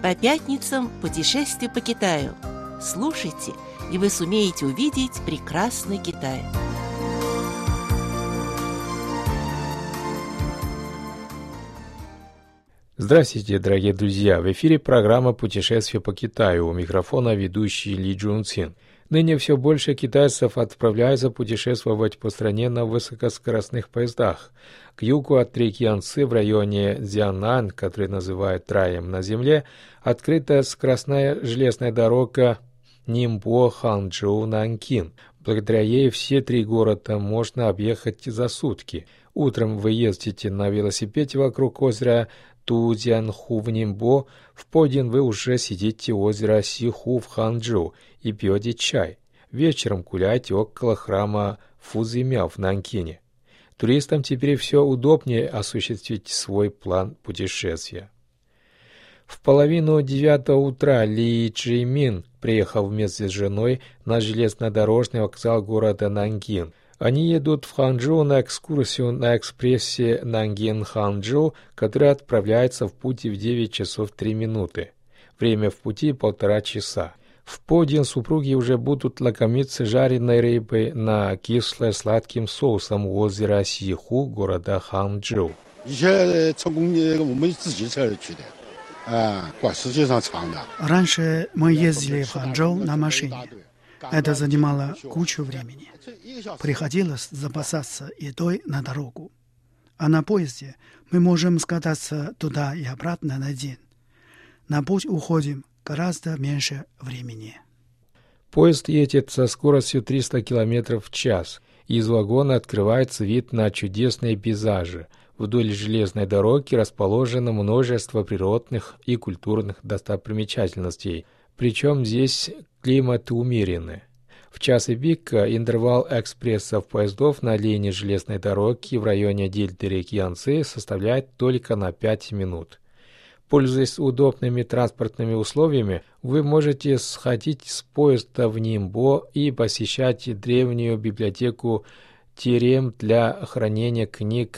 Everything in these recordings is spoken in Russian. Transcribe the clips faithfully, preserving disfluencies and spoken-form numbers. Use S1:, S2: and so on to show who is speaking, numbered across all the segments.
S1: По пятницам путешествие по Китаю. Слушайте, и вы сумеете увидеть прекрасный Китай.
S2: Здравствуйте, дорогие друзья! В эфире программа «Путешествие по Китаю». У микрофона ведущий Ли Чжунцин. Ныне все больше китайцев отправляются путешествовать по стране на высокоскоростных поездах. К югу от реки Янцзы в районе Цзяннань, который называют раем на земле, открыта скоростная железная дорога Нинбо-Ханчжоу-Нанкин. Благодаря ей все три города можно объехать за сутки. Утром вы ездите на велосипеде вокруг озера Тузянху в Нинбо, в полдень вы уже сидите у озера Сиху в Ханчжоу и пьете чай. Вечером гуляйте около храма Фузимяо в Нанкине. Туристам теперь все удобнее осуществить свой план путешествия. В половину девятого утра Ли Чжимин приехал вместе с женой на железнодорожный вокзал города Нанкин. Они едут в Ханчжоу на экскурсию на экспрессе Нанкин-Ханчжоу, которая отправляется в путь в девять часов три минуты. Время в пути полтора часа. В полдень супруги уже будут лакомиться жареной рыбой на кисло-сладким соусом у озера Сиху города Ханчжоу.
S3: Раньше мы ездили в Ханчжоу на машине. Это занимало кучу времени. Приходилось запасаться едой на дорогу. А на поезде мы можем скататься туда и обратно на день. На путь уходим гораздо меньше времени.
S2: Поезд едет со скоростью триста километров в час. Из вагона открывается вид на чудесные пейзажи. Вдоль железной дороги расположено множество природных и культурных достопримечательностей. Причем здесь климат умеренный. В часы пика интервал экспрессов поездов на линии железной дороги в районе дельты реки Янцзы составляет только на пять минут. Пользуясь удобными транспортными условиями, вы можете сходить с поезда в Нинбо и посещать древнюю библиотеку Терем для хранения книг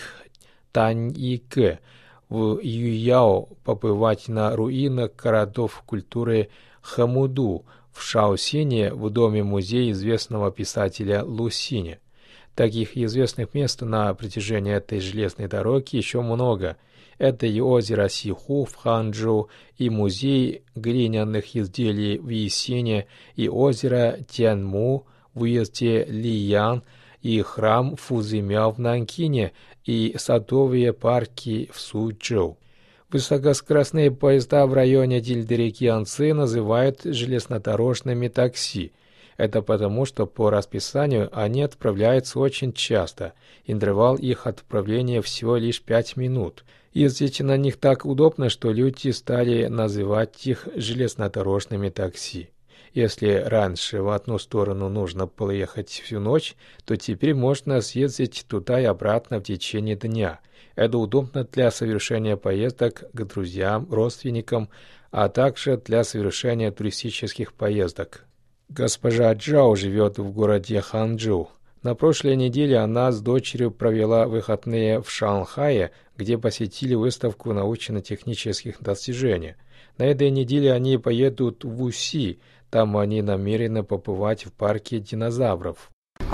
S2: Таньикэ, в Юйяо побывать на руинах городов культуры Хамуду, в Шаосине в доме-музее известного писателя Лу Синя. Таких известных мест на протяжении этой железной дороги еще много. Это и озеро Сиху в Ханчжоу, и музей глиняных изделий в Исине, и озеро Тяньму в уезде Лиян, и храм Фузимяо в Нанкине, и садовые парки в Суйчжоу. Высокоскоростные поезда в районе дельты реки Янцзы называют железнодорожными такси. Это потому, что по расписанию они отправляются очень часто. Интервал их отправления всего лишь пять минут. Ездить на них так удобно, что люди стали называть их железнодорожными такси. Если раньше в одну сторону нужно было ехать всю ночь, то теперь можно съездить туда и обратно в течение дня. Это удобно для совершения поездок к друзьям, родственникам, а также для совершения туристических поездок. Госпожа Джао живет в городе Ханчжоу. На прошлой неделе она с дочерью провела выходные в Шанхае, где посетили выставку научно-технических достижений. На этой неделе они поедут в Уси. Там они намерены побывать в парке динозавров.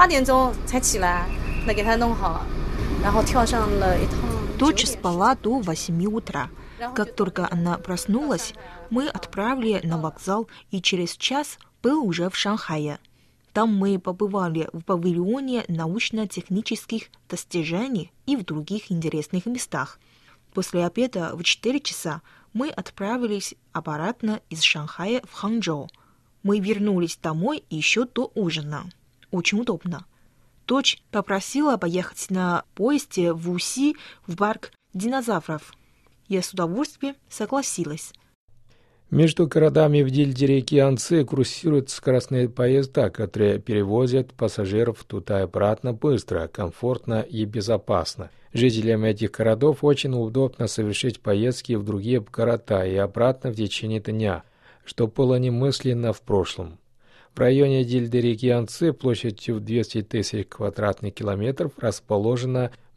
S4: Дочь спала до восьми утра. Как только она проснулась, мы отправили на вокзал, и через час был уже в Шанхае. Там мы побывали в павильоне научно-технических достижений и в других интересных местах. После обеда в четыре часа мы отправились обратно из Шанхая в Ханчжоу. Мы вернулись домой еще до ужина. Очень удобно. Дочь попросила поехать на поезде в Уси в парк динозавров. Я с удовольствием согласилась.
S2: Между городами в дельте реки Янцзы курсируют скоростные поезда, которые перевозят пассажиров туда и обратно быстро, комфортно и безопасно. Жителям этих городов очень удобно совершить поездки в другие города и обратно в течение дня, что было немыслимо в прошлом. В районе дельты реки Янцзы площадью в двести тысяч квадратных километров расположено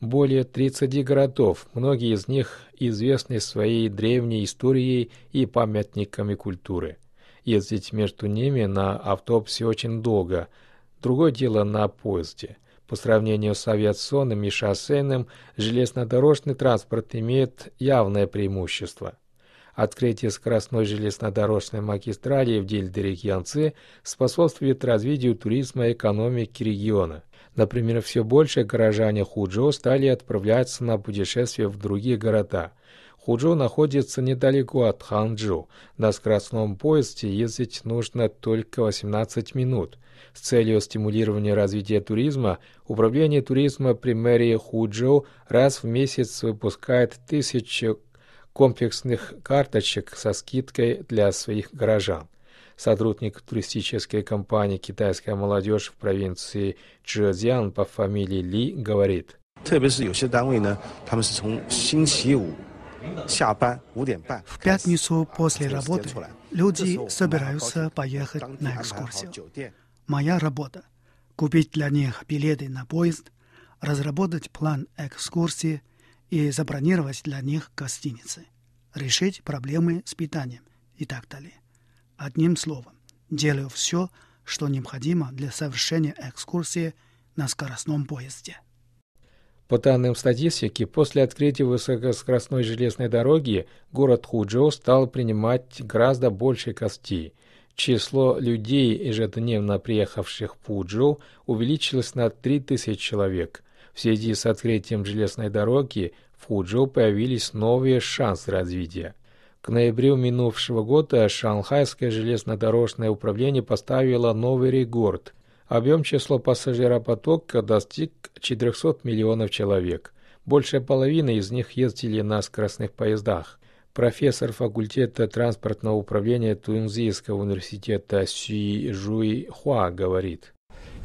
S2: более тридцати городов, многие из них известны своей древней историей и памятниками культуры. Ездить между ними на автобусе очень долго, другое дело на поезде. По сравнению с авиационным и шоссейным, железнодорожный транспорт имеет явное преимущество. Открытие скоростной железнодорожной магистрали в Дельта-Регионце способствует развитию туризма и экономики региона. Например, все больше горожане Худжоу стали отправляться на путешествия в другие города. Худжоу находится недалеко от Ханчжоу. На скоростном поезде ездить нужно только восемнадцать минут. С целью стимулирования развития туризма, Управление туризма при мэрии Худжоу раз в месяц выпускает тысячу комплексных карточек со скидкой для своих горожан. Сотрудник туристической компании «Китайская молодежь» в провинции Чжэцзян по фамилии Ли говорит:
S5: В
S3: пятницу после работы люди собираются поехать на экскурсию. Моя работа – купить для них билеты на поезд, разработать план экскурсии и забронировать для них гостиницы, решить проблемы с питанием и так далее. Одним словом, делаю все, что необходимо для совершения экскурсии на скоростном поезде.
S2: По данным статистики, после открытия высокоскоростной железной дороги город Худжоу стал принимать гораздо больше гостей. Число людей, ежедневно приехавших в Худжоу, увеличилось на три тысячи человек. В связи с открытием железной дороги в Худжоу появились новые шансы развития. К ноябрю минувшего года Шанхайское железнодорожное управление поставило новый рекорд. Объем числа пассажиропотока достиг четырехсот миллионов человек. Большая половина из них ездили на скоростных поездах. Профессор факультета транспортного управления Тунзийского университета Сюй Жуй Хуа говорит: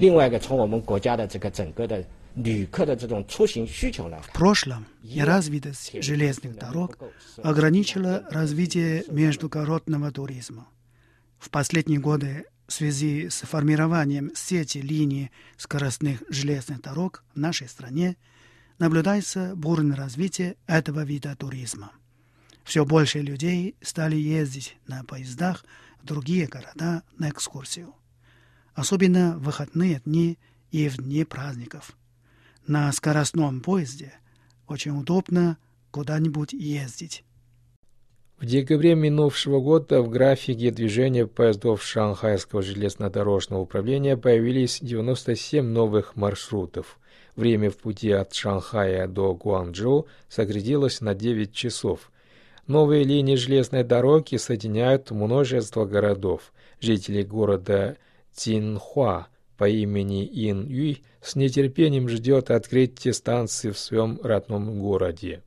S3: В прошлом неразвитость железных дорог ограничила развитие междугородного туризма. В последние годы в связи с формированием сети линий скоростных железных дорог в нашей стране наблюдается бурное развитие этого вида туризма. Все больше людей стали ездить на поездах в другие города на экскурсию, особенно в выходные дни и в дни праздников. На скоростном поезде очень удобно куда-нибудь ездить.
S2: В декабре минувшего года в графике движения поездов Шанхайского железнодорожного управления появились девяносто семь новых маршрутов. Время в пути от Шанхая до Гуанчжоу сократилось на девять часов. Новые линии железной дороги соединяют множество городов. Жители города Цинхуа по имени Ин Юй с нетерпением ждет открытия станции в своем родном городе.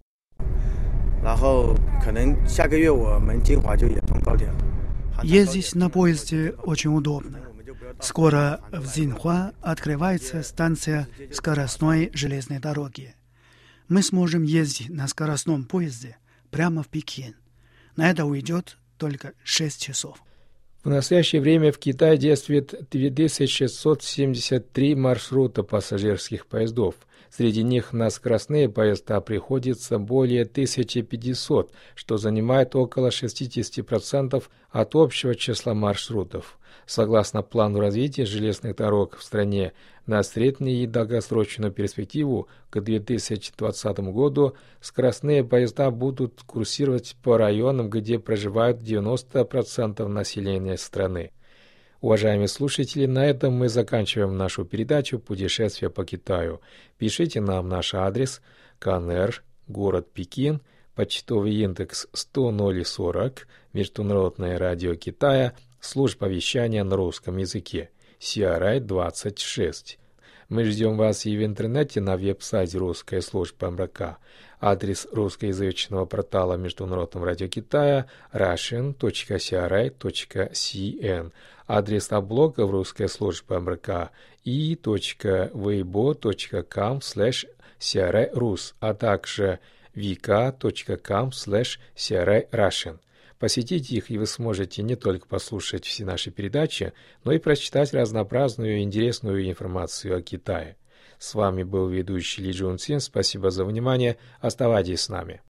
S3: Ездить на поезде очень удобно. Скоро в Цзиньхуа открывается станция скоростной железной дороги. Мы сможем ездить на скоростном поезде прямо в Пекин. На это уйдет только шесть часов.
S2: В настоящее время в Китае действует две тысячи шестьсот семьдесят три маршрута пассажирских поездов. Среди них на скоростные поезда приходится более тысячи пятисот, что занимает около шестьдесят процентов от общего числа маршрутов. Согласно плану развития железных дорог в стране на среднюю и долгосрочную перспективу к две тысячи двадцатому году скоростные поезда будут курсировать по районам, где проживают девяносто процентов населения страны. Уважаемые слушатели, на этом мы заканчиваем нашу передачу «Путешествие по Китаю». Пишите нам наш адрес: КНР, город Пекин, почтовый индекс сто ноль сорок, Международное радио Китая, служба вещания на русском языке, си ар ай двадцать шесть. Мы ждем вас и в интернете на веб-сайте русской службы эм эр ка. Адрес русскоязычного портала Международного радио Китая russian точка си ар ай точка си эн. Адрес блога в русской службе эм эр ка и точка вейбо точка ком слэш си ар ай рус, а также вк точка ком слэш си ар ай russian. Посетите их, и вы сможете не только послушать все наши передачи, но и прочитать разнообразную и интересную информацию о Китае. С вами был ведущий Ли Джун Цин. Спасибо за внимание. Оставайтесь с нами.